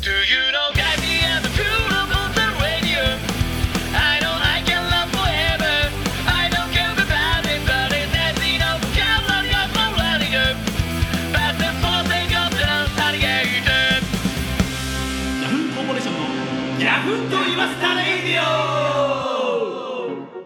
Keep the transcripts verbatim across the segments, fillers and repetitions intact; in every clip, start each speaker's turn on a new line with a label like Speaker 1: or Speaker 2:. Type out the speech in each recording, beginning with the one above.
Speaker 1: Do you know got me at the cool of the radio? I know I can love forever. I don't care about it, but it's easy enough. Come on, come on, let it go. But the force they go down, alligator.
Speaker 2: ヤフーコーポレーションのヤフーと言わせたレイディオ。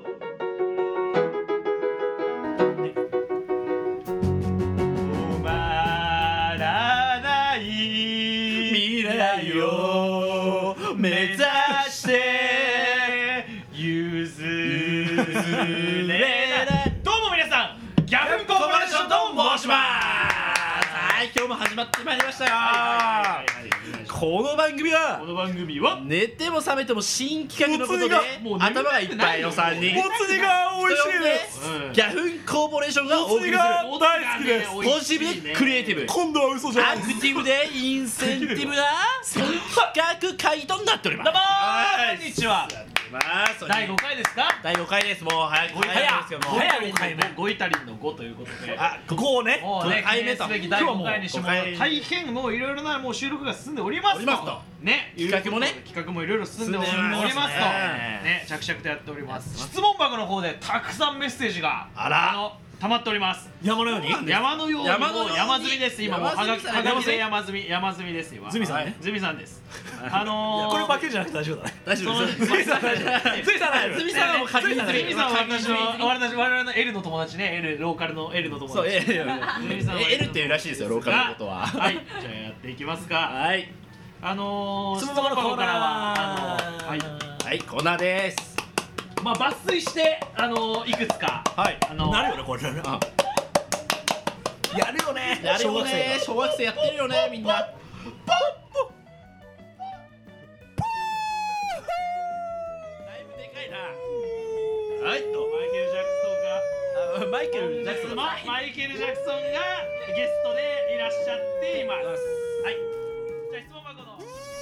Speaker 2: 止まらない未来を目指して譲れない。どうも皆さん、ギャフンコーポレーションと申します。はい、今日も始まってまいりましたよ。この番組はこの番組は寝ても覚めても新企画のことで頭がいっぱいのさんにん、
Speaker 3: もつ煮が美味しいです。
Speaker 2: ギャフンコーポレーションがお送りする
Speaker 3: もつ煮が大好きです。
Speaker 2: ポジティブでクリエイティブ、
Speaker 3: 今度は嘘じゃない
Speaker 2: アクティブでインセンティブな新企画会となっております。どうもー、こんにちは。だいごかいですか？だいごかいです。もう早く早いですけども、早いごかいめ、ごイタリンのごということで、あ、ごをね、もうね、記念すべきだいごかいにしても大変もういろいろなもう収録が進んでおりますとね、企画もね、企画もいろいろ進んでおりますとね、着々とやっております。質問箱の方でたくさんメッセージがあら溜まっております。山のように山のように山積みです。今もうはがきはがきで山積み山積みですよ。ズミさんね、ズミさんです。あのー、これバケじゃなくて大丈夫だね。大丈夫です。ズミさん大丈夫。ズミさん大丈夫。ズミさんはもう仮にズミさんは私の私我々の L の友達ね、 L ローカルの L の友達。そう L っていうらしいですよ、ローカルのことは。はい、じゃあやっていきますか。はい。あのー、質問箱のコーナーはあのはいはいコーナーです。まあ抜粋してあのいくつか、はい、あのなるよねこれね。やるよね。やるよね。小学生やってるよねみんな。だいぶでかいな。はいとマイケル・ジャクソンがマイケル・ジャクソンマイケル・ジャクソンがゲストでいらっしゃっています。はい。じゃあ質問箱の。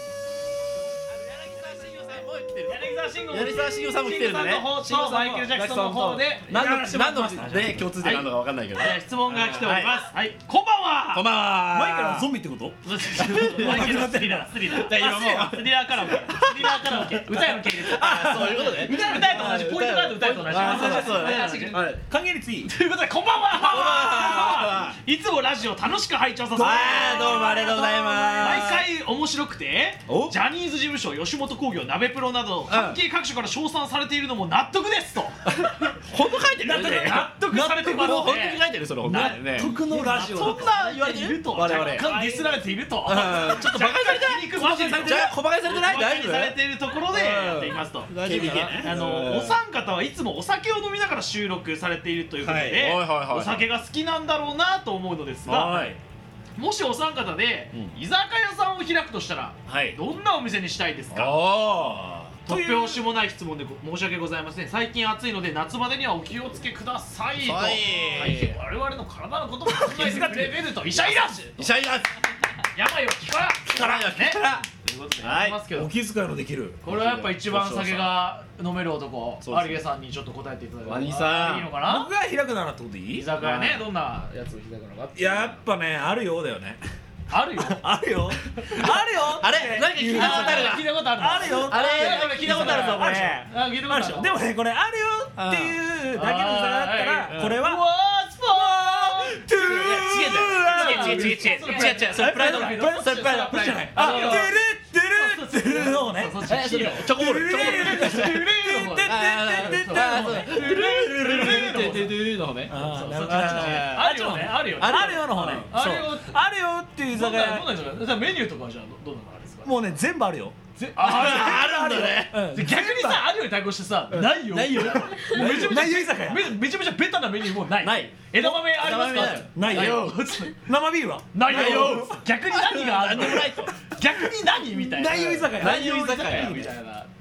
Speaker 2: 柳沢慎吾柳沢慎吾さんも来てるんだね。マイケル・ジャクソンの方で何の何ので共通点なのかわかんないけど、質問が来ております。はい、こんばんは。こんばんは。マイケルのゾンビってこと？マイケルのスリラー、スリラー。今もうスリラーカラオケ、スリラーカラオケ、歌への系列。あ、そういうことね。歌へと同じ、ポイントガード歌へと同じ。そうそう。還元率いい。ということでこんばんは。いつもラジオ楽しく拝聴させて。あ、どうもありがとうございます。毎回面白くて、ジャニーズ事務所、吉本興業、ナベプロなど関係各所から称賛されているのも納得ですと。本当書いてるよね。納得されてますね。本当に書いてるそれ。納得のラジオ。そんな言われていると。我々。若干ディスられていると。ちょっとバカにされてない。小バカにされてない。小バカにされてない。大丈夫。されているところでやっていますと。大丈夫。あのお三方はいつもお酒を飲みながら収録されているということで、お酒が好きなんだろうなと思うのですが。もしお三方で居酒屋さんを開くとしたらどんなお店にしたいですか？突拍子もない質問で申し訳ございません。最近暑いので夏までにはお気をつけくださいと。大変我々の体のことも考えてくれると。医者いらず医者いらず病を気から気からねということでやりますけど、お気遣いのできるこれはやっぱ一番酒が飲める男有毛さんにちょっと答えていただいていいのかな。僕が開くならってことでいい？居酒屋ね、どんなやつを開くのか。やっぱね、あるようだよね。あるよあるよあるよ。あれなんか聞いたことある。聞いたことある。あるよ。あれ聞いたことあるぞこれ。あ、聞いたことあるでしょ。でもね、これあるよっていうだけの差だったらこれは違う違う違う違う違う違う違う違う。それプライドだ。それプライド。プライドじゃない。あ、トゥルトゥルトゥルのね。チョコボール。チョコボール。チョコボール。トゥルトゥルトゥルトゥルトゥルトゥルの方ね。あるよね。あるよ。あるよの方ね。あるよっていう居酒屋。メニューとかはじゃあどんなのあるんですか？もうね、全部あるよ。あるんだね。逆にさ、あるよに対抗してさ、ないよないよ。めちゃめちゃ居酒屋。めちゃめちゃベタなメニューもない。ない。枝豆ありますか？ないよ。生ビールは？ないよ。逆に何があるの？逆に何みたいな。ないよ居酒屋。ないよ居酒屋みたいな。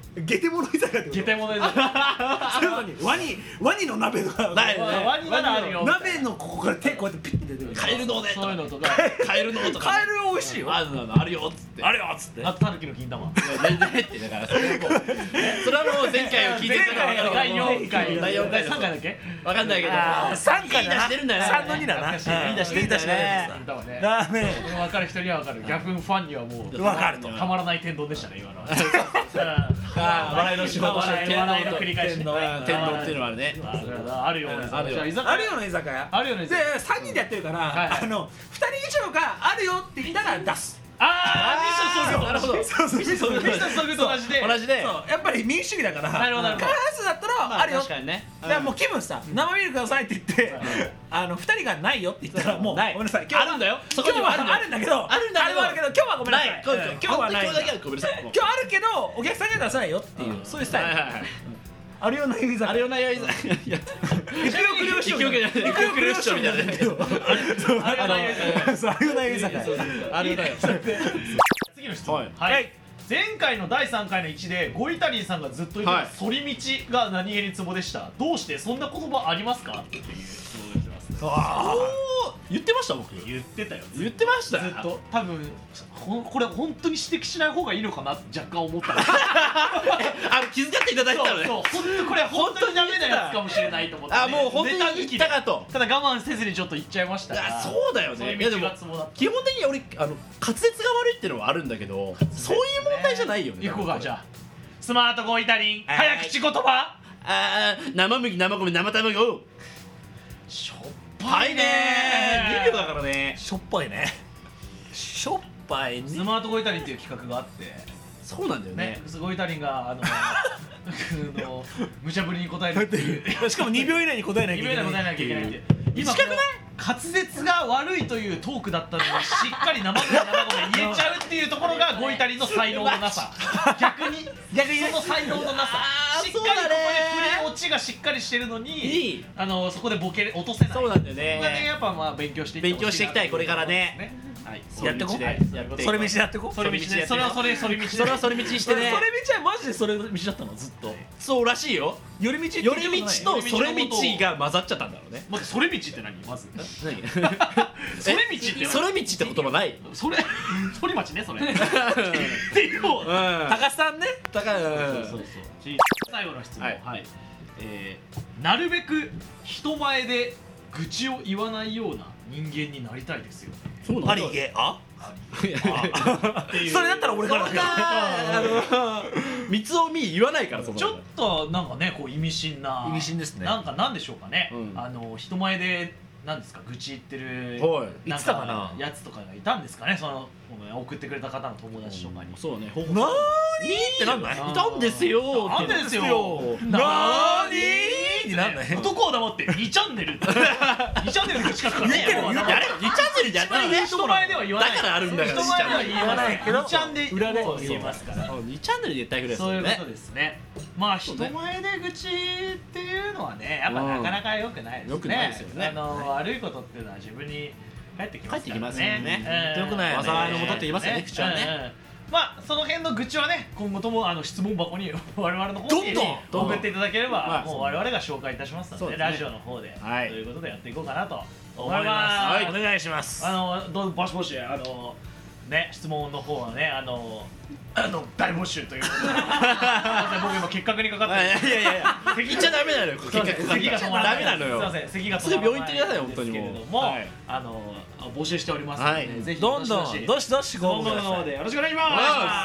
Speaker 4: ゲテモノ居酒屋ってこと
Speaker 2: ゲテモノ居酒屋
Speaker 4: そういうのにワニワニの鍋とか
Speaker 2: ないねワニならあるよ
Speaker 4: 鍋のここから手こうやってピッて出てくる
Speaker 2: カエルのねそういうのとかカエルのとか
Speaker 4: カエル美味しいよ
Speaker 2: あるあるよっつって
Speaker 4: あるよっつって
Speaker 2: あとタヌキの金玉全然ってだからそれもそれはもう前回を聞いてるからだいよんかいだいよんかいさんかいだっけわかんないけど
Speaker 4: さんかい
Speaker 2: いい出してるんだよね
Speaker 4: さんのにだな。いい出してるんだね。ラーメン。
Speaker 2: 分かる人には分かる。ギャフンファンにはもう
Speaker 4: 分かると。
Speaker 2: たまらない天丼でしたね今のは。ああ笑いの仕事笑いの繰り返し。天丼っていうのはあるね。あるような
Speaker 4: あるような居酒屋。
Speaker 2: あるような居酒屋。
Speaker 4: でさんにんでやってるからあのふたり以上があるよって言ったら出す。
Speaker 2: ああ、なるほど。
Speaker 4: そうそうそう。
Speaker 2: ミスターソグと同じで、同じで、
Speaker 4: やっぱり民主主義だから。なるほど。開発だったらあるよ。確かにね。だからもう気分さ、生ビールくださいって言って、あの二人がないよって言ったらもうごめんなさい。
Speaker 2: あるんだよ。
Speaker 4: 今日はあるんだけど、あるんだけど、今日はごめんなさい。今日はない。今日あるけどお客さんには出さないよっていうそういうスタイル。あるような居酒屋。あるような居酒屋。いや、一応クリオションみたいな。一応クリオションみたいな。あるような居酒屋。あるような居酒屋。あるような居酒屋。
Speaker 2: 次の質問。はい。前回のだいさんかいのいちでゴイタリンさんがずっと言ってた反り道が何気にツボでした。どうしてそんな言葉ありますかっていう質問をしてます。ああ。言ってました僕。言ってたよ。言ってました。ずっと多分これ本当に指摘しない方がいいのかなって若干思った。あの気遣っていただいたのね。そうそう。本当これ本当にダメなやつかもしれないと思って。あもう本当に言ったかと。ただ我慢せずにちょっと言っちゃいました。あそうだよね。いやでも基本的に俺あの滑舌が悪いっていうのはあるんだけど、そういう問題じゃないよね。行こうかじゃあ。スマートゴイタリン早口言葉。ああ生麦生米生卵。しょっぱいねー。にびょうだからね。
Speaker 4: しょっぱいね。しょっぱいね。
Speaker 2: スマートゴイタリンっていう企画があって。そうなんだよね。ゴイタリンがあの無茶ぶりに答えるっていう。
Speaker 4: しかもにびょう以内に答えなきゃいけない。
Speaker 2: にびょう以内に答えなきゃいけないって。今滑舌が悪いというトークだったのにしっかり生米生米言えちゃうっていうところがゴイタリンの才能のなさ。逆に逆にその才能のなさ。しっかりここで振り落ちがしっかりしてるのに、あのそこでボケ落とせない。そうなんだよね。ここがねやっぱまあ勉強して勉強していきたいこれからね。やってこう。それ道でやってこう。それ道で。それはそれそれ道。それはそれ道してね。それ道はマジでそれ道だったのずっと。そうらしいよ。寄り道寄り道とそれ道が混ざっちゃったんだろうね。待ってそれ道って何まず。何？それ道ってそれ道って言葉ない？それ反町ねそれ。っていう高さんね。高そうそうそう。最後の質問。はい。えなるべく人前で愚痴を言わないような人間になりたいですよ。そうなんだ。ハリゲあ？それだったら俺からだけど。あの三つおみ言わないからその。ちょっとなんかねこう意味深な。意味深ですね。なんかなんでしょうかね。あの人前でなんですか愚痴言ってるなんかやつとかがいたんですかね。その送ってくれた方の友達とかに。そうね。なーにーってなんない？いたんですよ。なんですよ。なーにー。なんだ男は黙ってにチャンネルにチャンネルの近くからねやれにチャンネルやったらね人前では言わないだからあるんだから人前では言わないけどにチャンで裏で言えますからにチャンネルで言ったぐらいですよね。そういうことですね。まあ人前で愚痴っていうのはねやっぱなかなか良くないですね。良くないですよね。あの悪いことっていうのは自分に返ってきますからね。良くないよね。災いのもとって言いますよね口はね。まあその辺の愚痴はね今後ともあの質問箱に我々の方に送っていただければもう我々が紹介いたしますのでラジオの方でということでやっていこうかなと思います。お願いします。あのどうバシバシあのね質問の方はねあのあの大募集ということで僕今結核にかかってる。いやいやいや咳っちゃダメなのよ。結核咳が止まらない。ダメなのよ。すいません咳が止まらない。すぐ病院行ってください本当にもう。あの募集しておりますのでぜひどんどんどしどしご応募の方でよろしくお願いします。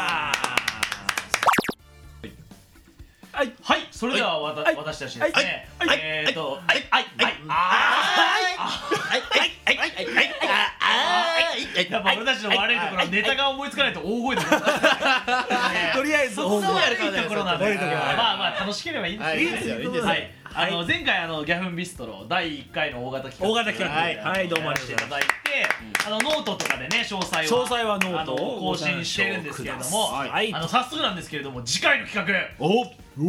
Speaker 2: はいはいそれではわた私たちですねえっとはいはいはいはいはいはいやっぱ俺たちの悪いところネタが思いつかないと大声でとりあえず大声悪いところなんでまあまあ楽しければいいんですよ。いいですよいいですよ。あの前回あのギャフンビストロだいいっかいの大型企画大型企画はいどうもありがとうございましてあのノートとかでね詳細は詳細はノートを更新してるんですけれどもあの早速なんですけれども次回の企画おお思いついており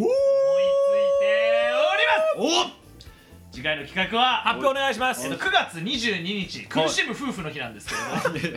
Speaker 2: ます。お次回の企画は発表お願いします。くがつにじゅうににち苦しむ夫婦の日なんですけれども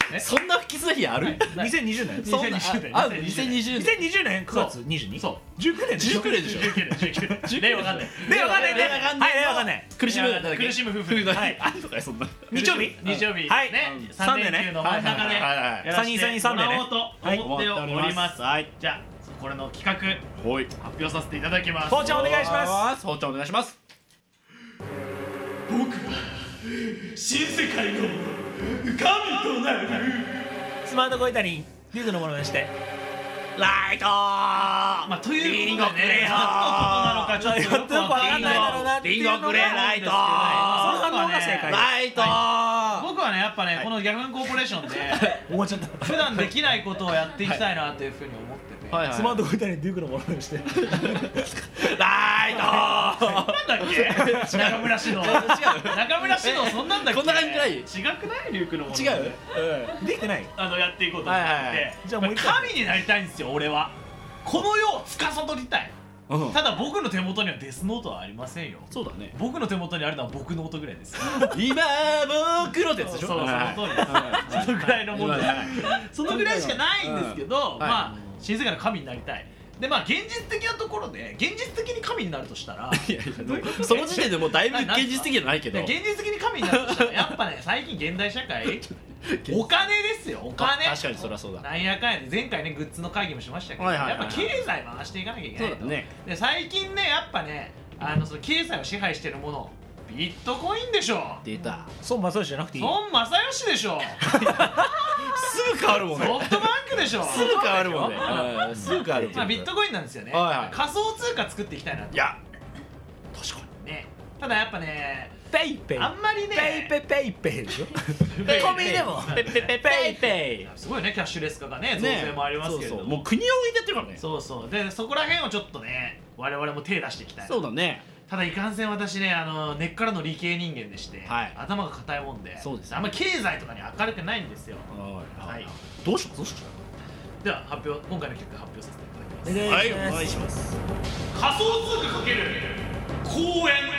Speaker 2: そんな不吉な日ある？
Speaker 4: にせんにじゅうねん
Speaker 2: にせんにじゅうねんあにせんにじゅうねん
Speaker 4: にせんにじゅうねんくがつにじゅうに
Speaker 2: そう
Speaker 4: じゅうくねんでしょ
Speaker 2: じゅうくねんでしょ
Speaker 1: じゅうきゅうねん令和元年
Speaker 4: 令和元年
Speaker 2: 令和元年
Speaker 4: はい令和元年
Speaker 2: 苦しむ
Speaker 1: 苦しむ夫婦
Speaker 2: はいあんのかよそんな
Speaker 4: 日曜日
Speaker 1: 日曜日
Speaker 4: はい
Speaker 1: ねさん連休の真ん中でやらせてもらおうと思っておりますじゃあこれの企画発表させていただきます。
Speaker 4: ほうちゃんお願いします。
Speaker 2: ほうちゃんお願いします。
Speaker 1: 僕は新世界の神となる。
Speaker 4: スマートゴイタリンリュウグのものまねして
Speaker 2: ライトー
Speaker 1: まあということでね何のことなのかちょっとよくわかんないだろうなっていうのが
Speaker 2: リンゴくれライトー
Speaker 4: その反応が正解
Speaker 2: ライトー
Speaker 1: 僕はねやっぱねこのギャフンコーポレーションで
Speaker 4: 思っちゃった
Speaker 1: 普段できないことをやっていきたいなというふうに思ってて
Speaker 4: スマートゴイタリンリュウグのものまねして
Speaker 2: ライトー
Speaker 1: なんだっけ中村獅童中村獅童そんなんだっけ
Speaker 2: こんな感じじゃない
Speaker 1: 違くないリュウクのもの
Speaker 2: 違う
Speaker 4: できてない
Speaker 1: あのやっていこうと思って
Speaker 4: じゃあもう一回
Speaker 1: 神になりたいんですよ俺はこの世を司りたいただ僕の手元にはデスノートはありませんよ
Speaker 2: そうだね
Speaker 1: 僕の手元にあるのは僕ノートぐらいです
Speaker 2: 今僕のってやつでしょ
Speaker 1: そうその通りですそのぐらいのものそのぐらいしかないんですけどまあ新世界の神になりたいでまあ現実的なところで現実的に神になるとしたら
Speaker 2: いやいやその時点でもうだいぶ現実的じゃないけど
Speaker 1: 現実的に神になるとしたらやっぱね最近現代社会お金ですよお金
Speaker 2: 確かにそりゃそうだ
Speaker 1: なんやかんやで前回ねグッズの会議もしましたけどやっぱ経済回していかなきゃいけないとで最近ねやっぱねあのその経済を支配してるものビットコインでしょ
Speaker 2: 出た
Speaker 4: 孫正義じゃなくていい
Speaker 1: 孫正義でしょ
Speaker 2: すぐ変わるもんね
Speaker 1: ソフトバンクでしょ
Speaker 2: すぐ変わるもんねすぐ変わる
Speaker 1: まあビットコインなんですよね仮想通貨作っていきたいなと
Speaker 2: いや確か
Speaker 1: にねただやっぱね
Speaker 4: ペイペイ
Speaker 1: あんまりね
Speaker 4: ペイペイペイペイでしょ
Speaker 2: コンビニでもペイペイペイペイペイ
Speaker 1: すごいねキャッシュレス化がね増税もありますけれど
Speaker 2: もう国を置いてやってるからね
Speaker 1: そうそうでそこら辺をちょっとね我々も手出していきたい
Speaker 2: そうだね
Speaker 1: ただいかんせん私ねあの根っからの理系人間でして頭が硬いもんで
Speaker 2: そうです
Speaker 1: あんま経済とかに明るくないんですよ
Speaker 2: はいどうしますどうします
Speaker 1: では発表今回の結果発表させていただきます
Speaker 2: はいお願いします
Speaker 1: 仮想通貨かける公園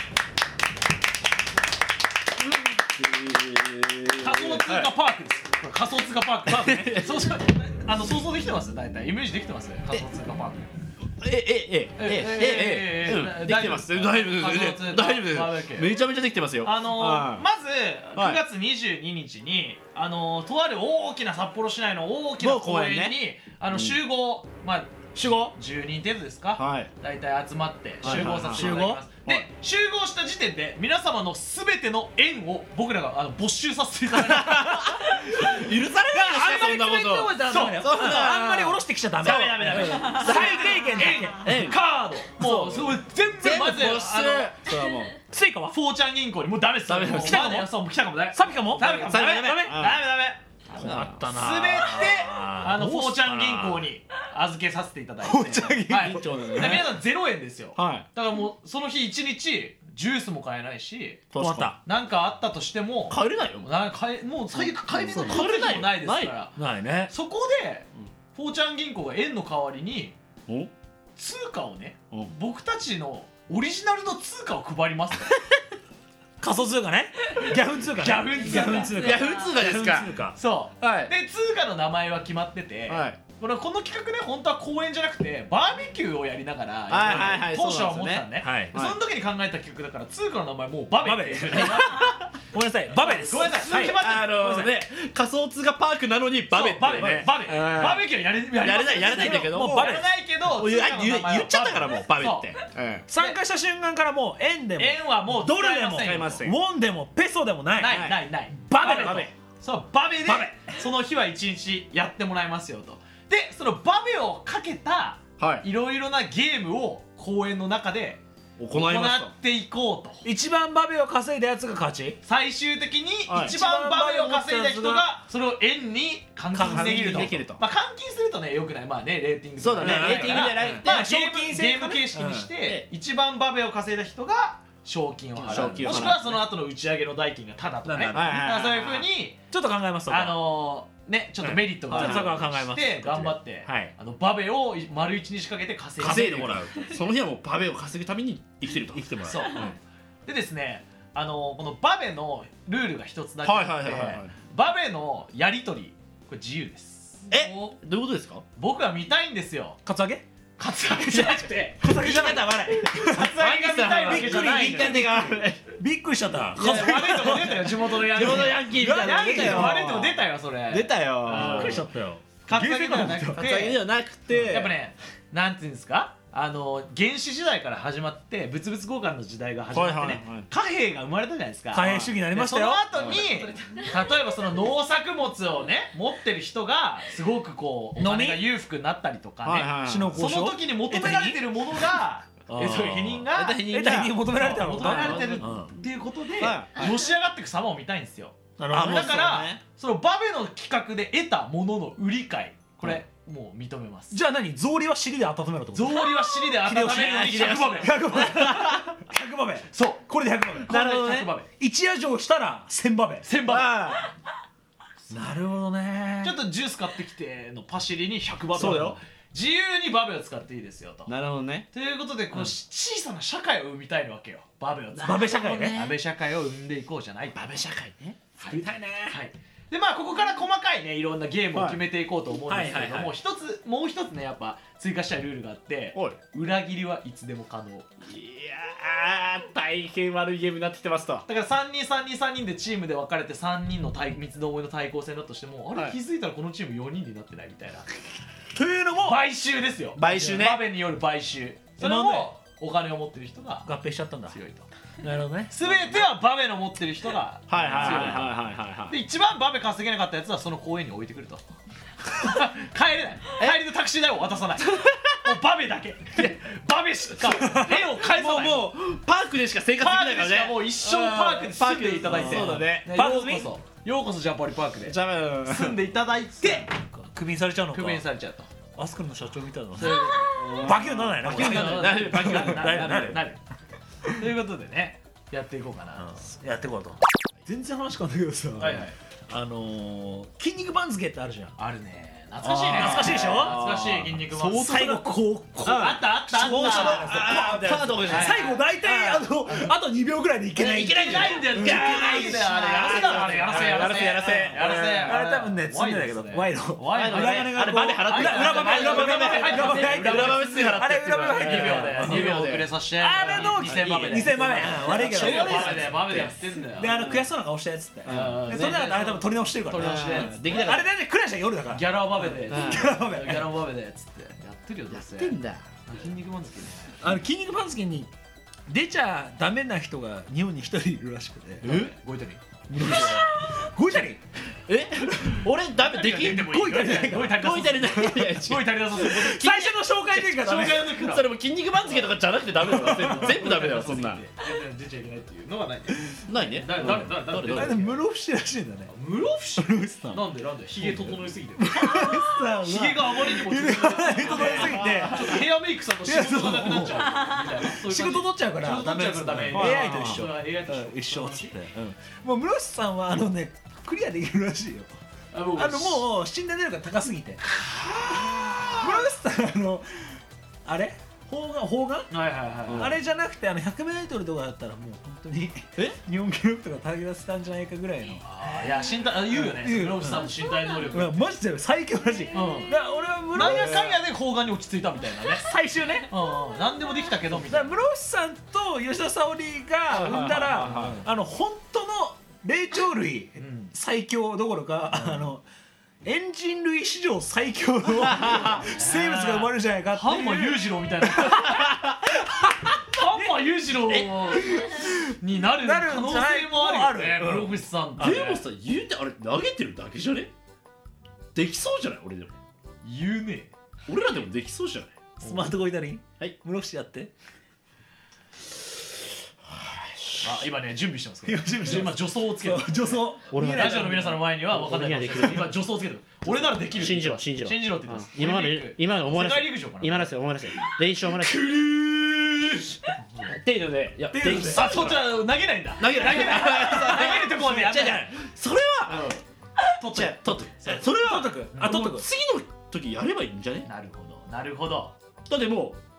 Speaker 1: 仮想通貨パークですこれ仮想通貨パークねそうそうあの想像できてます大体イメージできてます仮想通貨パーク
Speaker 2: えええええええできてます大丈夫です大丈夫ですめちゃめちゃできてますよ
Speaker 1: あのまずくがつにじゅうににちにあのとある大きな札幌市内の大きな公園にあの集合まあ集合じゅうにん程度ですか大体集まって集合させていただきますで集合した時点で皆様のすべての縁を僕らがあの没収させていただきます
Speaker 2: 許されないですよそんなこと
Speaker 4: あんまり下ろしてきちゃダメ
Speaker 1: ダメダメダメ
Speaker 4: 最低限だけ
Speaker 1: カードもうすごい全部まず
Speaker 2: 没収それはもう
Speaker 4: スイカは
Speaker 1: フォーチャン銀行にもうダメです
Speaker 2: ダメです
Speaker 1: 来たかもそうもう来たかも
Speaker 4: サビカも
Speaker 1: ダメかもダメダメダメダメ
Speaker 4: あったな
Speaker 1: すべてあのフォーチャン銀行に預けさせていただいてフォーチャン銀行で皆さんゼロえんですよだからもうその日一日ジュースも買えないしなんかあったとしても
Speaker 2: 帰れないよ
Speaker 1: もう最悪帰りの交通費もないですから
Speaker 4: ないね
Speaker 1: そこでフォーチャン銀行が円の代わりに通貨をね僕たちのオリジナルの通貨を配ります
Speaker 4: 仮想通貨ねギャフン通貨ね
Speaker 1: ギャフン通貨
Speaker 2: ギャフン通貨ですか
Speaker 1: そうで通貨の名前は決まっててこのこの企画ね本当は公演じゃなくてバーベキューをやりながら当初は思ってたんねその時に考えた企画だから通貨の名前もうバベって
Speaker 4: ごめんなさいバベです
Speaker 1: ごめんなさい決まって
Speaker 2: あのね仮想通貨パークなのにバベって
Speaker 1: バベバベバーベキューやれ
Speaker 2: やれないやれないんだけど
Speaker 1: もうやれないけど
Speaker 2: 言っちゃったからもうバベって
Speaker 4: 参加した瞬間からもう円でも
Speaker 1: 円はもう
Speaker 4: ドルでもウォンでもペソでもない
Speaker 1: ないないない
Speaker 4: バベバベ
Speaker 1: そうバベでその日は一日やってもらいますよとでそのバベをかけたいろいろなゲームを公演の中で行っていこうと
Speaker 4: 一番バベを稼いだやつが勝ち
Speaker 1: 最終的に一番バベを稼いだ人がそれを円に換金できるとまあ換金するとねよくないまあねレーティング
Speaker 2: そうだねレーティングじゃない
Speaker 1: まあゲーム形式にして一番バベを稼いだ人が賞金を払うもしくはその後の打ち上げの代金がタダとかねそういうふうに
Speaker 4: ちょっと考えます
Speaker 1: あのねちょっとメリットがあるして頑張ってあのバベを丸一日かけて稼
Speaker 2: いでもらうその日はもうバベを稼ぐために生きてると生きてもらう
Speaker 1: そうでですねあのこのバベのルールが一つだけあって
Speaker 2: バベのやり取りこれ自由です。
Speaker 5: えどういうことですか？
Speaker 2: 僕は見たいんですよ。
Speaker 4: カツアゲ
Speaker 2: カツアゲじゃなくて
Speaker 4: カツアゲじゃないんだバレ
Speaker 2: カツアゲが見たいわけじゃないのよ。
Speaker 4: びっくりしちゃった。
Speaker 2: バレーとも出たよ、地元のヤンキー。
Speaker 5: 地元のヤンキーみたいな
Speaker 2: ヤンキーのバレーとも出たよ、それ。
Speaker 5: 出たよ。
Speaker 4: びっくりしちゃったよ。
Speaker 2: カツアゲではなく
Speaker 5: カツアゲではなくて
Speaker 2: やっぱね、なんていうんですか、あの原始時代から始まって物々交換の時代が始まってね、
Speaker 5: はいはいはい、
Speaker 2: 貨幣が生まれたじゃないですか。
Speaker 4: 貨幣主義になりましたよ。
Speaker 2: その後に例えばその農作物をね持ってる人がすごくこうお金が裕福になったりとかね、
Speaker 5: はいはい、
Speaker 2: その時に求められてるものがえそういう否認が
Speaker 4: 得た否認求められてる
Speaker 2: 求められてるっていうことでのし上がっていく様を見たいんですよ。
Speaker 5: だ
Speaker 2: からそのバベの企画で得たものの売り買い、これもう認めます。
Speaker 4: じゃあ何、草履は尻で温めろってこと？
Speaker 2: 草履は尻で温めるのにひゃくバベ。
Speaker 4: ひゃくバベ。ひゃくバベ。そう。これでひゃくバベ。
Speaker 2: なるほどね。
Speaker 4: 一夜城したらせんバベ。
Speaker 2: せんバベ。
Speaker 4: なるほどね。
Speaker 2: ちょっとジュース買ってきてのパシリにひゃくバベ。
Speaker 5: そうだよ。
Speaker 2: 自由にバベを使っていいですよと。
Speaker 5: なるほどね。
Speaker 2: ということでこの小さな社会を生みたいわけよ。バベを使って。
Speaker 4: バベ社会ね。
Speaker 2: バベ社会を生んでいこうじゃない。
Speaker 5: バベ社会ね。
Speaker 4: 作りたいね。
Speaker 2: はい。でまあここから細かいねいろんなゲームを決めていこうと思うんですけれども、一つもう一つねやっぱ追加したいルールがあって、裏切りはいつでも可能。いや
Speaker 5: ー大変悪いゲームになってきてますと。
Speaker 2: だからさんにんさんにんさんにんでチームで分かれてさんにんの三つどもえの対抗戦だとしても、あれ、はい、気づいたらこのチームよにんになってないみたいな。
Speaker 4: というのも
Speaker 2: 買収ですよ。
Speaker 5: 買収ね。
Speaker 2: バベによる買収。それもお金を持ってる人が
Speaker 4: 合併しちゃったんだ。
Speaker 2: 強いと。
Speaker 4: なるほどね。
Speaker 2: 全てはバベの持ってる人が強い。
Speaker 5: はいはいはいはいはい。
Speaker 2: で一番バベ稼げなかったやつはその公園に置いてくると。帰れない。帰りのタクシー代を渡さない。もうバベだけ。バベしか絵を返さない。
Speaker 5: もうパークでしか生活できないからね。
Speaker 2: もう一生パークで住んでいただいて。
Speaker 5: そうだね。
Speaker 2: パークこそようこそジャパリパークで住んでいただいて
Speaker 4: クビにされちゃうのか。
Speaker 2: クビにされちゃうと。
Speaker 4: アスクルの社長みたいな。バキューならないな。
Speaker 2: バキューならない。バキューなるなる。ということでね、やっていこうかな。
Speaker 4: やっていこうと。全然話変わんないけどさ、あの筋肉番付ってあるじゃん。
Speaker 2: あるね。懐かしいね。
Speaker 4: 懐かしいでしょ。
Speaker 2: 懐かしい筋肉番付。
Speaker 4: 最後こう
Speaker 2: あったあったあった。
Speaker 4: 最後大体あのあとにびょうぐらいでいけない。
Speaker 2: いけないんだよ。いけないんだよ。あれやらせだろ。あれやらせやらせやらせやらせ。
Speaker 4: あれ多分ね積んでだけど。ワイロ。
Speaker 2: ワイロ。
Speaker 4: 裏金が
Speaker 5: あれバネ払ってる。
Speaker 4: 裏バメ裏バメ裏バメ裏バメ入ってる。
Speaker 5: 裏バメつい払ってる。
Speaker 4: あれ裏バメ入ってる。
Speaker 2: にびょうでにびょう遅れさせて。
Speaker 4: あれの
Speaker 2: にせんバメで。
Speaker 4: にせんバメ。悪いけど。
Speaker 2: バメでバメでやってんだよ。
Speaker 4: であの悔しそうな顔したやつって。それだからあれ多分取り直してるから。
Speaker 2: 取り直して。
Speaker 4: できなかった。あれだねクライした夜だから。
Speaker 2: ギャラバメで。
Speaker 4: ギャラバメ。
Speaker 2: ギャラバメでっつってやってるよ。やって
Speaker 5: んだ。
Speaker 2: 筋肉番付ね。
Speaker 4: あの筋肉番付に出ちゃダメな人が日本に一人いるらしくて。
Speaker 2: え？ゴイタリ。
Speaker 4: ゴイタリ。
Speaker 5: え？俺ダメできんでもいい。
Speaker 2: ゴイタリない。ゴイタリない。ゴイタリない。ゴイタリだぞ。
Speaker 4: 最初の紹介の時からダメ。
Speaker 2: 紹介の時から。
Speaker 5: それも筋肉番付とかじゃなくてダメだよ。全部ダメだよそんな。
Speaker 2: 出ちゃいけないっていうのがないね。
Speaker 5: ないね。
Speaker 2: 誰誰誰誰。
Speaker 4: あれ室伏らしいんだね。
Speaker 2: 室伏？
Speaker 4: 室伏さん。
Speaker 2: なんでなんで？ヒゲ整えすぎて。
Speaker 4: ヒ
Speaker 2: ゲがあまりにも整
Speaker 4: えすぎて
Speaker 2: ヘアメイクさんの仕事がなくなっちゃう。
Speaker 4: 仕事取っちゃうからダメ。エーアイと一緒。
Speaker 2: エーアイと
Speaker 4: 一緒っつって。もう室伏さんはあのねクリアできるらしいよ。あのもう死んで出るから高すぎて。室伏さんあのあれ？砲丸砲丸？
Speaker 2: はいはいはい。
Speaker 4: あれじゃなくてあのひゃくメートルとかだったらもう本当にえ日本記録とかたぎ出せたんじゃないかぐらいの。
Speaker 2: いや身体言うよね。室伏さんの身体能力。
Speaker 4: マジで最強らしい。だから俺は室伏
Speaker 2: なんやかんやで砲丸に落ち着いたみたいなね。
Speaker 4: 最終ね。
Speaker 2: 何でもできたけどみたいな。
Speaker 4: 室伏さんと吉田沙保里が生んだらあの本当の霊長類最強どころかあのエンジン類史上最強の生物が生まれるんじゃないかっていう。
Speaker 2: ハンマ裕次郎みたいな。ハンマ裕次郎になる可能性もあるよね。室伏さん。
Speaker 5: でもさ言うてあれ投げてるだけじゃね？できそうじゃない俺でも。
Speaker 2: 言うね。
Speaker 5: 俺らでもできそうじゃない？
Speaker 4: スマートゴイタリン。
Speaker 5: はい。
Speaker 4: 室伏やって。
Speaker 2: あ今ね準備してますから。
Speaker 4: 今準備して
Speaker 2: 今助走をつけてる。
Speaker 4: 助走。
Speaker 2: ラジオの皆さんの前には分かんないかもしれない。今助走をつけてる。俺ならできる。
Speaker 5: 信じろ信じろ
Speaker 2: 信じろって言ってます。
Speaker 5: 今まで今の思い出せ。
Speaker 2: 世界陸上かな。
Speaker 5: 今のせ思い出せ。練習思い出せ。程度でいや
Speaker 2: あそっちは投げないんだ。
Speaker 5: 投げない投げない
Speaker 2: 投げるとこまでやってない。
Speaker 5: それは
Speaker 2: 取って取って
Speaker 5: それは
Speaker 4: 取っとく。あ取っとく。
Speaker 5: 次の時やればいいんじゃね？
Speaker 2: なるほどなるほど。
Speaker 5: だっても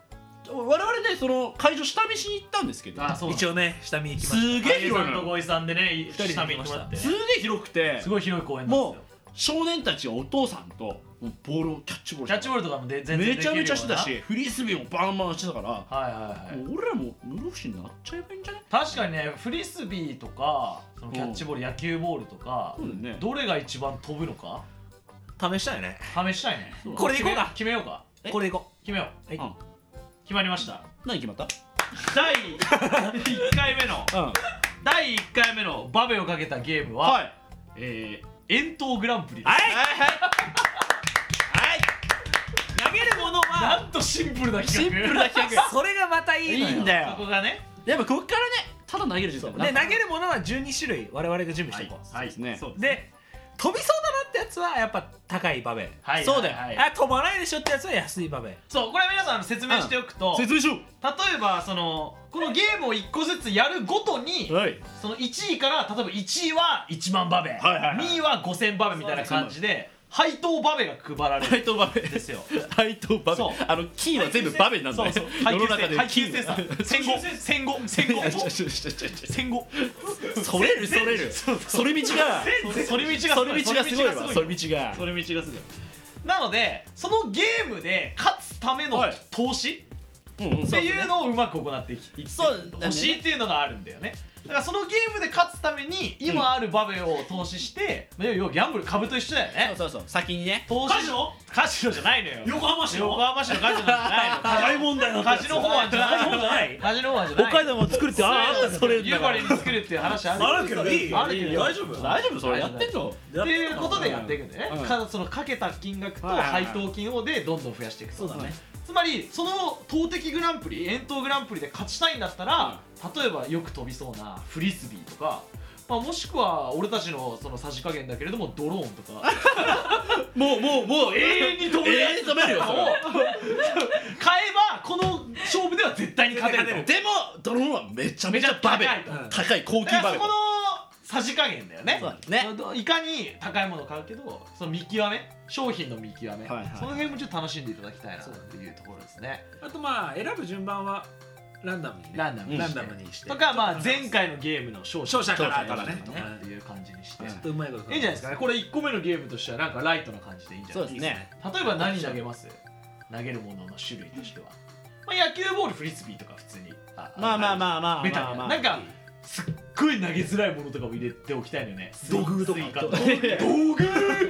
Speaker 5: 我々ねその会場下見しに行ったんですけど、
Speaker 4: 一応ね下見行きました。
Speaker 5: すげえ広いのよ。
Speaker 2: ごいさんでねふたりで見に来ました。
Speaker 5: すげえ広くて
Speaker 2: すごい広い公園なんですよ。
Speaker 5: もう少年たちがお父さんとボールをキャッチボール
Speaker 2: キャッチボールとかもで全然できるような
Speaker 5: めちゃめちゃしてたし、フリースビーもバンバンしてたから、
Speaker 2: はいはいはい、
Speaker 5: もう俺らも室伏になっちゃえばいいんじゃない？
Speaker 2: 確かにね、フリスビーとかそのキャッチボール、野球ボールとか、
Speaker 5: ね、
Speaker 2: どれが一番飛ぶのか
Speaker 4: 試したいね。
Speaker 2: 試したいね。
Speaker 4: これでいこうか。
Speaker 2: 決めようか。
Speaker 4: これでいこ
Speaker 2: う。決めよう。はい、うん、決まりました。
Speaker 5: 何決まった？
Speaker 2: だいいっかいめの、うん、だいいっかいめのバベをかけたゲームは、はい、えー、遠投グランプリです。
Speaker 4: はいはいはい。投げるものは
Speaker 2: なんとシンプルな企画。
Speaker 5: シンプルな企画。
Speaker 4: それがまたいいのよ。
Speaker 5: いいんだよ。
Speaker 2: そこがね。
Speaker 5: やっぱここからね、ただ投げる時間
Speaker 4: で投げるものはじゅうにしゅるい我々が準備していこう。
Speaker 5: はいですね。
Speaker 4: で飛びそうだなってやつはやっぱ高いバベ。
Speaker 2: はい。
Speaker 4: そうだよ。あ、飛ばないでしょってやつは安いバベ。
Speaker 2: そう、これ皆さん説明しておくと、
Speaker 5: 説明しよう。
Speaker 2: 例えばそのこのゲームをいっこずつやるごとに、そのいちいから例えばいちいはいちまんバベ、にいはごせんバベみたいな感じで配当バベが配られる。
Speaker 5: 配当バベ
Speaker 2: ですよ。
Speaker 5: 配当バベ。あの金は全部バベなんだね。
Speaker 2: 世の中で配給生産。戦後戦後戦後戦後。
Speaker 5: それるそれる。それ道が
Speaker 2: それ道が
Speaker 5: それ道がすごいわ。それ道が
Speaker 2: それ道がすごい。なのでそのゲームで勝つための投資っていうのをうまく行っていってほしいっていうのがあるんだよね。だからそのゲームで勝つために今あるバベを投資して、うん、要はギャンブル株と一緒だよね。
Speaker 5: そうそうそう、先にね。
Speaker 2: 投資カジノ？カジノじゃないのよ。
Speaker 4: 横浜市の
Speaker 2: 横浜市のカジノじゃないの。
Speaker 4: 大問題の
Speaker 2: カジノ法案じゃない。カジノ法案じゃない。
Speaker 4: 北海道も作るってあった
Speaker 2: それユーバリに作るっていう話ある。
Speaker 4: あるけどいい。
Speaker 2: あるけど
Speaker 5: 大丈夫？大丈夫それやってんの？
Speaker 2: っていうことでやっていくんだよね。そのかけた金額と配当金をでどんどん増やしていく。
Speaker 4: そうだね。
Speaker 2: つまりその投擲グランプリ、遠投グランプリで勝ちたいんだったら、例えばよく飛びそうなフリスビーとか、まあ、もしくは俺たちのそのさじ加減だけれどもドローンとか
Speaker 5: もうもうもう
Speaker 2: 永遠に飛ぶ
Speaker 5: 永遠に飛べるよ。
Speaker 2: 買えばこの勝負では絶対に勝てる。
Speaker 5: でもドローンはめちゃめちゃバベ高い高級バベ。
Speaker 2: そこのさじ加減だよね。
Speaker 5: ね。
Speaker 2: いかに高いものを買うけど、その見極め、商品の見極め、はいはい、その辺もちょっと楽しんでいただきたいなっていうところですね。
Speaker 4: あとまあ選ぶ順番はランダムにね。
Speaker 2: ランダムに
Speaker 4: ランダムにして。
Speaker 2: とかまあ前回のゲームの勝者
Speaker 4: から
Speaker 2: からねっていう感じにして。
Speaker 4: ちょっとうまいこと。
Speaker 2: いいんじゃないですかね。これいっこめのゲームとしてはなんかライトな感じでいいんじゃないですかね。例えば何投げます？投げるものの種類としては。まあ野球ボール、フリスビーとか普通に。
Speaker 5: まあまあまあまあ。
Speaker 2: ベタな。なんか。すっごい投げづらいものとかも入れておきたいのよね。
Speaker 4: 道具とか。
Speaker 2: 道具道具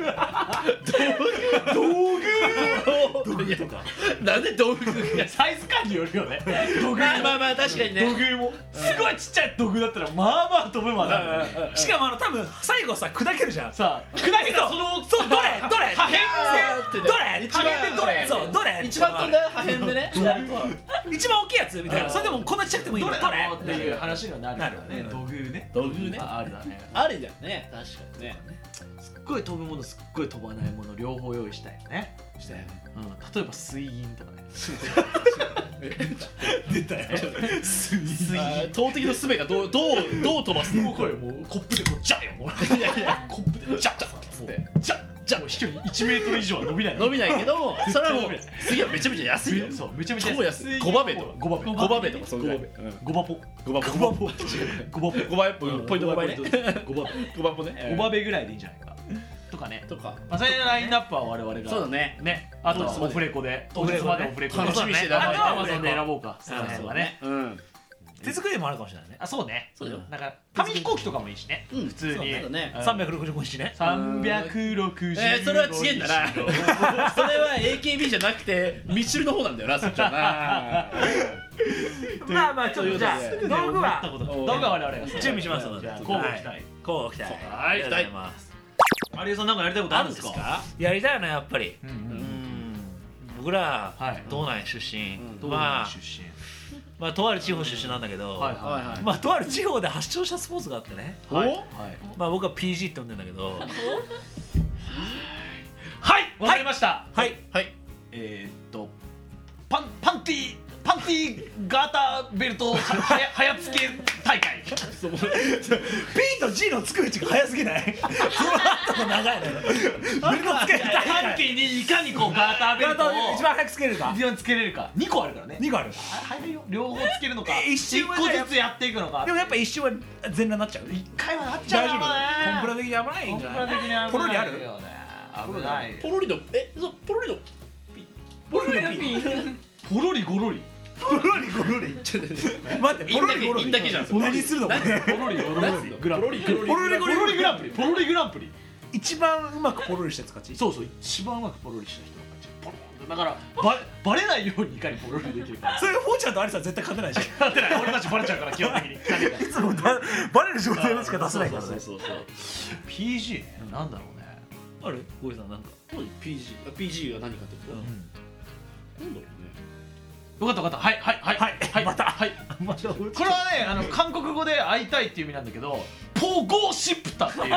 Speaker 2: 道具とか。
Speaker 5: なんで道具？
Speaker 2: サイズ感によるよね。道具。
Speaker 5: まあまあ確かにね。
Speaker 2: 道具もすごいちっちゃい道具だったらまあまあ飛ぶまで。
Speaker 4: しかもあの多分最後さ砕けるじゃん。
Speaker 2: さあ砕けたその
Speaker 4: そうどれどれ
Speaker 2: 破片
Speaker 4: でどれ
Speaker 2: 一番
Speaker 4: どれそうどれ
Speaker 5: 一番飛んだ破片でね。
Speaker 4: 一番大きいやつみたいな。それでもこんなちっちゃくてもいいの。
Speaker 2: どれっていう話にはなるからね。道具ね。
Speaker 5: 道具ね。
Speaker 2: あるだね。
Speaker 5: ありだよね。確かにね。
Speaker 2: すっごい飛ぶもの、すっごい飛ばないもの両方用意したいよね。
Speaker 5: したよね。
Speaker 2: うん。例えば水銀とかね。
Speaker 4: 出たよ。
Speaker 2: 水銀。
Speaker 5: 投擲の術がどうどうどう飛ばすの？
Speaker 2: これもうコップでこうジャッよ。いやいやコップでジャッジャッつってジャッじゃあ飛距離いちメートル以上は伸びない
Speaker 5: 伸びないけど、それはもう次はめちゃめちゃ安いよ。
Speaker 2: そうめちゃめちゃ
Speaker 5: 安い。ごバベとか
Speaker 2: ごバベ
Speaker 5: ごバベとかそんぐらい。
Speaker 2: ごバポ
Speaker 5: ごバポ
Speaker 2: ごバポごバポ
Speaker 5: ごバポポイントごばいね。
Speaker 2: ごバベ
Speaker 5: ごバポね。
Speaker 2: ごバベぐらいでいいんじゃないかとかね。
Speaker 5: とか。
Speaker 2: まあそれのラインナップは我々が
Speaker 5: そうだね。
Speaker 2: ね。あとはオフレコで当日までオフレコ
Speaker 5: 楽しみにして
Speaker 2: た。アマゾンで選ぼうか。そうだね。
Speaker 5: うん。
Speaker 4: 手作りもあるかもしれないね。
Speaker 2: あ、そうね。そうよ。なんか紙飛行機とかもいいしね。普通に。
Speaker 4: さんびゃくろくじゅうごにちね。
Speaker 2: さんびゃくろくじゅうごにち。
Speaker 5: それは違えんだな。それは エーケービー じゃなくてミッシュルの方なんだよな、そっちはな。
Speaker 4: まあまあちょっとじゃあ道具は
Speaker 2: 道具は我々が
Speaker 4: 準備しますので。
Speaker 2: 交互期待。
Speaker 4: 交互期待。
Speaker 2: はい、期待。有吉さんなんかやりたいことあるんですか？
Speaker 4: やりたいなやっぱり。僕ら道内出身。まあ出身。まあとある地方出身なんだけど、まあとある地方で発祥したスポーツがあってね。はい。まあ僕は ピージー って呼んでんだけど。
Speaker 2: はい。わかりました。
Speaker 4: はい
Speaker 2: はい。えっとパンパンティパンティガーターベルトはやはやつけ大会。
Speaker 5: そう
Speaker 4: P と G のつくうちが早すぎないその後の長いのよパンティにいかにこうガーターベルトを一番早くつけれるか一番つけれるかにこあるからねにこある早いよ両方つけるのか一瞬個ずつやっていくのかでもやっぱ一瞬は全裸になっちゃう一回はなっちゃうよねコンプラ的にやばないんじゃないポロリある危ない
Speaker 5: ポロリのえそうポロリの
Speaker 4: ポロリのピポロリゴロリポロリゴロリ待ってポロリゴロリ
Speaker 5: だけじゃん
Speaker 4: 何するのポロリゴロリグランプリポロリゴロリグランプリポロリグランプリ一番うまくポロリしたやつ勝ちそうそう一番うまくポロリした人の勝ちポロンだからババレないようにいかにポロリできるかそれフォーちゃんとアリさん絶対勝てないし勝てない俺たちバレちゃうから基本的にいつもバレる状態でしか出せないからね ピージー なんだろうねあるゴリさんなんか
Speaker 5: ピージー ピージー が何かってことなんだろうね
Speaker 2: よかったよかったはいはいはいはいまたはいこれはねあの韓国語で会いたいっていう意味なんだけどポゴシプタっていう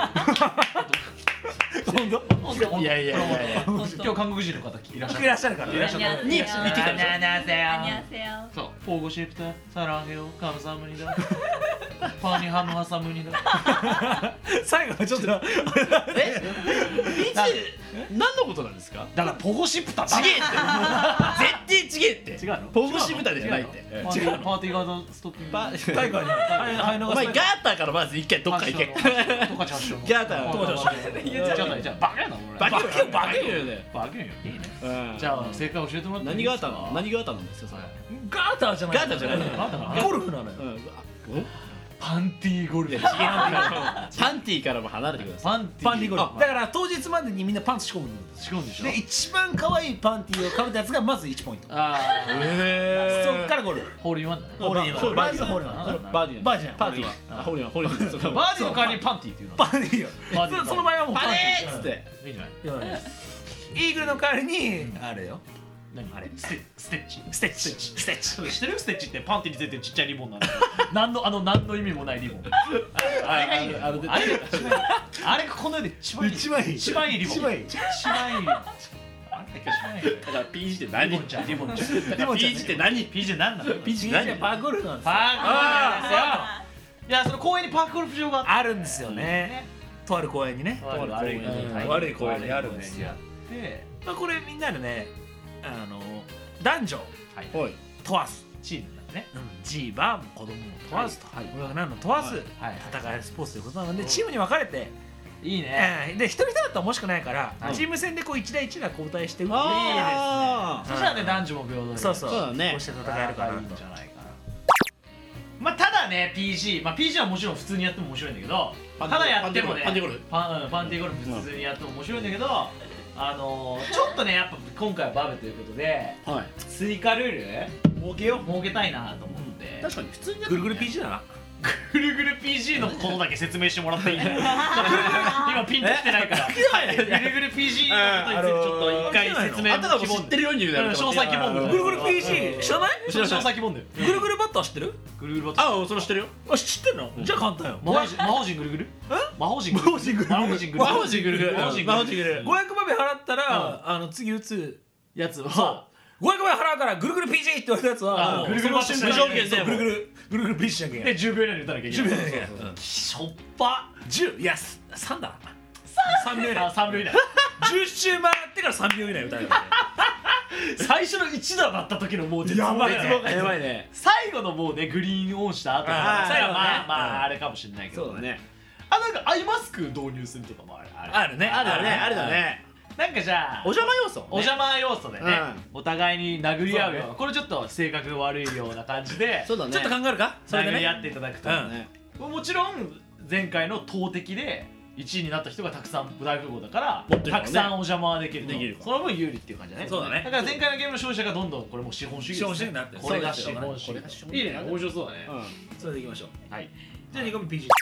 Speaker 2: 本当いやいやいや今日韓国人の方いらっしゃるいらっしゃるからいらっしゃるに言ってきたでしょそうポゴシプタサランゲオカムサムニダパニハムハサムニダ
Speaker 4: 最後はちょっと
Speaker 5: えいつ何のことなんですか
Speaker 2: だからポゴシプタ
Speaker 5: ちげえって絶対ちげえって違うのポゴシプタじゃないって
Speaker 2: 違うパーティーガードストッピング
Speaker 4: 大会にお
Speaker 5: 前ガーターからまず一回どっか行け
Speaker 2: トカチ発祥の
Speaker 5: ガーター
Speaker 2: トカチ発祥のじゃあじゃあバカやな俺
Speaker 5: バカよバカよ
Speaker 2: バカよいいねじゃあ正解教えてもらって
Speaker 5: 何ガーターなの何ガーターなんですかそれ
Speaker 4: ガーターじゃない
Speaker 5: ガーターじゃない
Speaker 4: ゴルフなのよ
Speaker 2: パンティーゴルフ
Speaker 5: パンティーからも離れてください
Speaker 4: パンティーゴルフだから当日までにみんなパンツ仕込むん
Speaker 2: 仕込むでしょ
Speaker 4: で一番可愛いパンティーをかぶったやつがまずいちポイント
Speaker 2: ああ
Speaker 4: へえそっからゴルフ
Speaker 2: ホールインワンだね
Speaker 4: ホールインワンバーディーホールインワン
Speaker 5: バーディー
Speaker 4: バーディー
Speaker 5: パーティーホールインワンホールインワン
Speaker 2: バーディーの代わりにパンティーっていうの
Speaker 4: パンティーよその場合はもうパンティー
Speaker 5: っつって
Speaker 2: いいんじゃない
Speaker 4: イーグルの代わりにあれよ
Speaker 2: 何あれステステッチ
Speaker 4: ステッチステッチ
Speaker 2: 知ってるステッチってパンティーについてるちっちゃいリボンなんだ何のあの何の意味もないリボンあれがいいねあれあれあれがこの世で一番いい
Speaker 4: 一番いい
Speaker 2: 一番いいリボン
Speaker 4: 一番いい
Speaker 2: 一番いいリボンあれが一番いい
Speaker 5: だから ピージー って何
Speaker 2: リボンちゃんリボンちゃん
Speaker 5: ピージー って何
Speaker 2: ピージー 何なの
Speaker 5: ピージー 何
Speaker 4: パーゴルフなんですよ
Speaker 2: パーゴルフなんですよいやその公園にパーゴルフ場が
Speaker 4: あるんですよねとある公園にね
Speaker 2: 悪い公園に
Speaker 4: 悪い公園にあるんですよ
Speaker 2: で
Speaker 4: これみんなでねあの男女問わず
Speaker 2: チームなんだね
Speaker 4: G は子供を問わずと親が何の問わず戦えるスポーツということなのでチームに分かれて
Speaker 2: いいね
Speaker 4: で一人一人だったら面白くないからチーム戦でこう一打一打交代していいですね
Speaker 2: そしたらね男女も平等に
Speaker 4: そうそう
Speaker 5: そうだね
Speaker 4: こうして戦えるかない
Speaker 2: いんじゃないかなまあただね ピージー まあ ピージー はもちろん普通にやっても面白いんだけどただやってもね
Speaker 5: パンティーゴルフ
Speaker 2: パンパンティーゴルフ普通にやっても面白いんだけどあのー、ちょっとねやっぱ今回はバブということで、はい、追加ルール設けよう設けたいなと思って、
Speaker 5: うん、確かに普通に
Speaker 4: ぐるぐる ピージー だな
Speaker 2: ぐるぐる ピージー のことだけ説明してもらっていい今ピンときてないからぐるぐる ピージー のことについてちょっと一回説明
Speaker 5: あたかも知ってるように言う
Speaker 2: 詳細疑問だよ
Speaker 4: ぐるぐる ピージー 知らない
Speaker 2: 詳細疑問だよ
Speaker 4: ぐるぐるバットは知ってる
Speaker 2: ぐるぐるバット
Speaker 5: ああそれ知ってるよ
Speaker 4: あ知ってんのじゃあ簡単よ
Speaker 2: 魔法陣ぐるぐる魔法陣ぐるぐる魔法陣ぐるぐる
Speaker 5: 魔法陣ぐるぐる魔法陣ぐるぐる
Speaker 4: ごひゃくまで払ったらあの次打つ
Speaker 2: やつは
Speaker 4: ごひゃくまで払うからぐるぐる ピージー って言われたやつは
Speaker 2: ぐるぐるバット
Speaker 4: 無条件でぐるぐるぐるぐる ピージー しなきゃいけない
Speaker 2: でじゅうびょう以内に打たなきゃいけない
Speaker 4: じゅうびょう以内に打たなきゃいけない
Speaker 2: しょっぱ
Speaker 4: じゅういやさんだなさんびょう以内
Speaker 2: さんびょう以内
Speaker 4: じゅっ周回ってからさんびょう以内打たなきゃいけない
Speaker 2: 最初のいち打だった時のもう
Speaker 4: やばいね
Speaker 5: やばいね
Speaker 2: 最後のもうねグリーンオンした後最後はまあまああれかもしれないけど
Speaker 5: そうだね
Speaker 2: あなんかアイマスク導入するとかもある
Speaker 4: あるね
Speaker 5: あるよねあるだね
Speaker 2: なんかじゃあ
Speaker 5: お邪魔要素
Speaker 2: お邪魔要素でねお互いに殴り合うようなこれちょっと性格悪いような感じで
Speaker 5: そうだね
Speaker 4: ちょっと考えるかそれでね
Speaker 2: 殴り合っていただくともちろん前回の投擲でいちいになった人がたくさん大富豪だからたくさんお邪魔はできるとその分有利っていう感じだね
Speaker 4: そうだね
Speaker 2: だから前回のゲームの勝者がどんどんこれもう資本主義
Speaker 4: 資本主義になって
Speaker 2: これが資本主義いいね面白そうだね
Speaker 4: それでいきましょう
Speaker 2: はい
Speaker 4: じゃあにこめ ピージー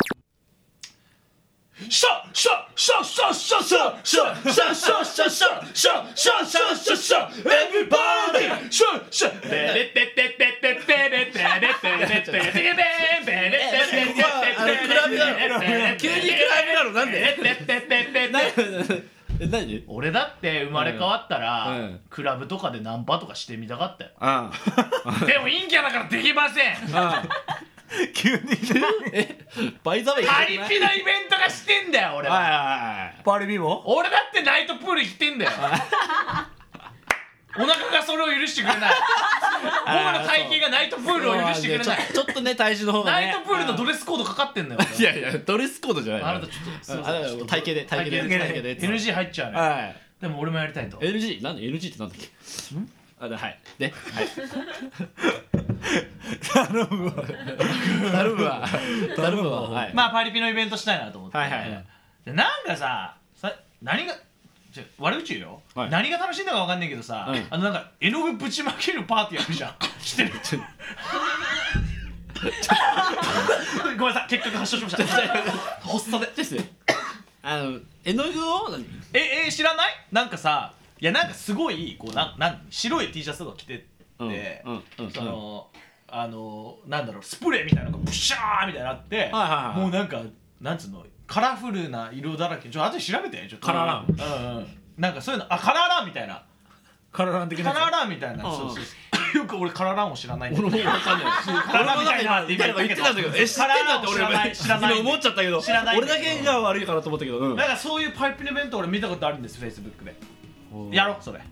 Speaker 5: シャッシャッシャッシャッシャッシャッシャッシャッシャッシャッシャッシャッシャッシャッシャッシャッ Everybody シャッシャッベレッベッベッベッベッベレッベレッベッベッベッベレッベレッベレッベッ急にクラブなのなんで何
Speaker 2: 俺だって生まれ変わったらクラブとかでナンパとかしてみたかったよでも陰キャだからできません
Speaker 4: 急に
Speaker 2: えバイザウェイ
Speaker 5: パリピのイベントがしてんだよ俺は。
Speaker 2: はいはいはい
Speaker 4: パリピも
Speaker 5: 俺だってナイトプール行ってんだよ。お腹がそれを許してくれない。僕の体型がナイトプールを許してくれない。
Speaker 2: ちょっとね体重の方がね
Speaker 5: ナイトプールのドレスコードかかってんだよ。
Speaker 2: いやいやドレスコードじゃない
Speaker 5: あなたちょっとすいませんちょっと
Speaker 2: 体型で体型で
Speaker 5: 体
Speaker 2: 体型で
Speaker 5: エヌジー 入っちゃうね。
Speaker 2: はい
Speaker 5: でも俺もやりたいと。
Speaker 2: エヌジー なんで エヌジー ってなんだっけあではいではい
Speaker 4: 頼むわ
Speaker 2: 頼むわ頼むわはい
Speaker 5: まあパリピのイベントしたいなと思って、
Speaker 2: はいはいはい
Speaker 5: でなんかささ何がちょ悪口言うよ、
Speaker 2: はい
Speaker 5: 何が楽しいんだか分かんないけどさ、
Speaker 2: うん
Speaker 5: あのなんか絵の具ぶちまけるパーティーやるじゃん知ってるごめんなさい結局発症しました発作で
Speaker 2: ですねあの絵の具を何
Speaker 5: ええ知らない？なんかさいやなんかすごいこうなんなん白い T シャツとか着てって、
Speaker 2: うんうんうん
Speaker 5: そのあのなんだろうスプレーみたいなのがブシャーみたいなのあって、
Speaker 2: はいはいはい
Speaker 5: もうなんかなんつうのカラフルな色だらけちょっと後で調べてちょっと
Speaker 2: カラーラン
Speaker 5: うんうんなんかそういうのあカラーランみたいな
Speaker 4: カララン的な
Speaker 5: カラーランみたいな
Speaker 2: うん
Speaker 5: そうそうそうよく俺カラーランを知らないんだ
Speaker 2: 俺も分かんない
Speaker 5: カラーランみたいなって
Speaker 2: 今言ってたんだけどえ知ってんだって俺
Speaker 5: カラーランを知らない
Speaker 2: 今思っちゃったけど
Speaker 5: 知らない
Speaker 2: 俺だけが悪いかなと思ったけどうん
Speaker 5: なんかそういうパイプのイベント俺見たことあるんですフェイスブックでやろうそれ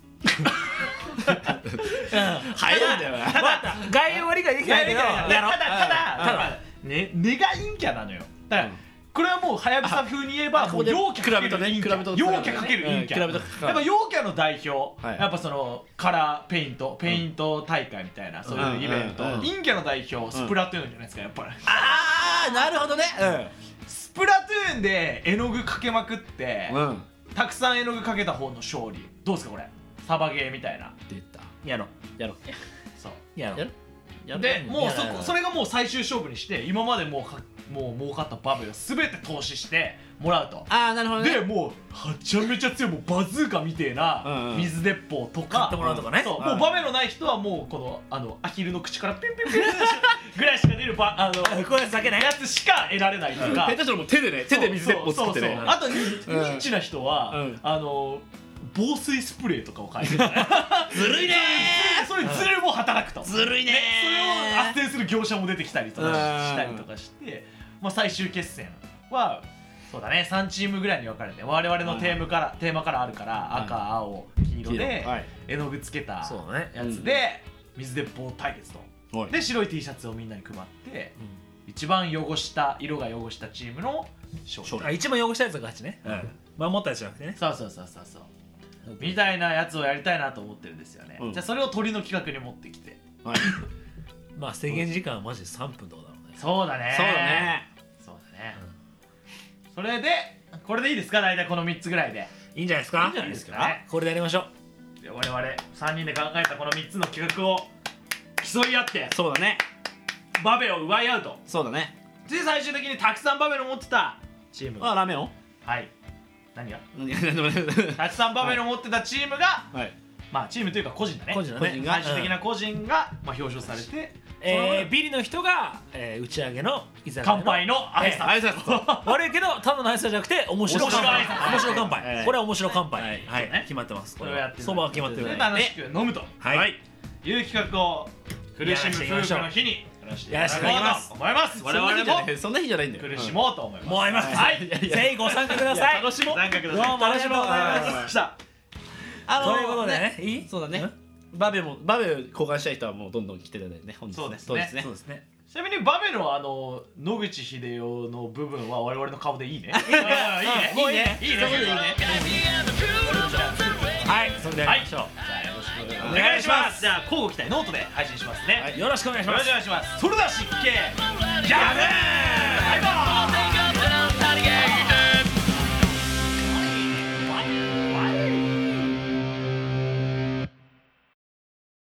Speaker 2: 早いんだよな
Speaker 4: ただ概要割りができないけど
Speaker 5: ただただ
Speaker 4: やろう
Speaker 5: ただただね根が陰キャなのよだからこれはもうはやぶさ風に言えばもう陽キャかける陰キャ陽キャかける陰キャやっぱ陽キャの代表やっぱそのカラーペイントペイント大会みたいなそういうイベント陰キャの代表スプラトゥーンじゃないですかやっぱり
Speaker 2: ああなるほどね
Speaker 5: スプラトゥーンで絵の具かけまくって
Speaker 2: うんうん
Speaker 5: たくさん絵の具かけた方の勝利どうですかこれサバゲーみたいな
Speaker 2: 出た
Speaker 4: やろ
Speaker 2: やろう
Speaker 5: そう
Speaker 4: やろ
Speaker 2: やるやる
Speaker 5: でもうそ
Speaker 4: いや
Speaker 5: こそれがもう最終勝負にして今までもうかもう儲かったバブルを全て投資してもらうと
Speaker 2: ああなるほどね
Speaker 5: でもうはちゃめちゃ強いもうバズーカみてえ
Speaker 2: うん
Speaker 5: な
Speaker 2: うん
Speaker 5: 水鉄砲とか
Speaker 4: 買ってもらうとかね
Speaker 5: そう
Speaker 2: うん
Speaker 5: もうバメのない人はもうこのあのアヒルの口からピンピンピンぐらいしか出るばあの
Speaker 4: こういうやつだけね
Speaker 5: やつしか得られないとか
Speaker 2: 下手したらもう手でね手で水鉄砲作ってね
Speaker 5: そうそうそうあとニニッチな人は、
Speaker 2: うん
Speaker 5: あの防水スプレーとかを買えるからね
Speaker 2: ずるいね
Speaker 5: そういうズルも働くと
Speaker 2: ずるいね
Speaker 5: それを斡旋する業者も出てきたりとか
Speaker 2: うん
Speaker 5: したりとかしてまあ最終決戦はそうだねさんチームぐらいに分かれて我々のテーマからテーマからあるから赤青黄色で
Speaker 2: はい
Speaker 5: 絵の具つけた
Speaker 4: そうだね
Speaker 5: やつで水鉄砲対決と
Speaker 2: はい
Speaker 5: で白い T シャツをみんなに配って一番汚した色が汚したチームの勝利
Speaker 4: あ一番汚したやつが勝ちね守ったやつじゃなくてね
Speaker 5: そうそうそうそうそうみたいなやつをやりたいなと思ってるんですよね、
Speaker 2: うん
Speaker 5: じゃあそれを鳥の企画に持ってきて
Speaker 2: はい
Speaker 4: まあ制限時間はマジでさんぷんとかだろうね
Speaker 5: そうだね
Speaker 2: そうだね
Speaker 5: そうだね、それでこれでいいですか大体このみっつぐらいで
Speaker 4: いいんじゃないですか
Speaker 5: いいんじゃないですかね
Speaker 4: これでやりましょう
Speaker 5: で我々さんにんで考えたこのみっつの企画を競い合って
Speaker 2: そうだね
Speaker 5: バベを奪い合うと
Speaker 2: そうだね
Speaker 5: で最終的にたくさんバベルを持ってたチーム
Speaker 2: あラーメンを
Speaker 5: はい何が
Speaker 2: いやでもね
Speaker 5: たくさんバベルを持ってたチームが、
Speaker 2: はい
Speaker 5: まあチームというか個人だね
Speaker 4: 個人だね
Speaker 2: 個人が
Speaker 5: 最終的な個人が、まあ、表彰されて
Speaker 4: えービリの人がえー打ち上げの居酒屋の
Speaker 5: 乾杯の挨拶、
Speaker 2: 挨拶
Speaker 4: 悪いけどただの挨拶じゃなくて面白乾杯
Speaker 5: 面白い挨拶
Speaker 4: 面白乾
Speaker 2: はい
Speaker 4: 杯これは面白乾杯
Speaker 2: はい
Speaker 4: はい
Speaker 5: そうね
Speaker 4: 決まってます
Speaker 5: これをやってる
Speaker 4: そばは決まってる
Speaker 5: で楽しく飲むと
Speaker 4: はい
Speaker 5: いう企画を苦しむ夫婦の日にやらせていただこうと思います我々も
Speaker 2: そんな日じゃないんだよ
Speaker 5: 苦しもうと思います
Speaker 4: もう会います
Speaker 5: はい
Speaker 4: ぜひご参加ください
Speaker 5: 楽しもう参加くだ
Speaker 4: どう
Speaker 5: さい
Speaker 4: もありがとうございます
Speaker 5: した
Speaker 2: あのー
Speaker 4: ということでねいい
Speaker 2: そうだね
Speaker 4: ん
Speaker 2: バベもバベ交換したい人はもうどんどん来てたよね本日
Speaker 5: そうですね
Speaker 2: そうですね
Speaker 4: そうですね
Speaker 5: ちなみにバベのあの野口英世の部分は我々の顔でいいねいいね
Speaker 2: もういいね
Speaker 5: いいね
Speaker 2: そこでいいね
Speaker 4: はいそれでやりましょう
Speaker 5: じゃあよろしくお願いしますじゃあ交互期待ノートで配信しますね
Speaker 4: よろしくお願いします
Speaker 5: よろしくお願いしますそれでは失敬ギャグバイバイ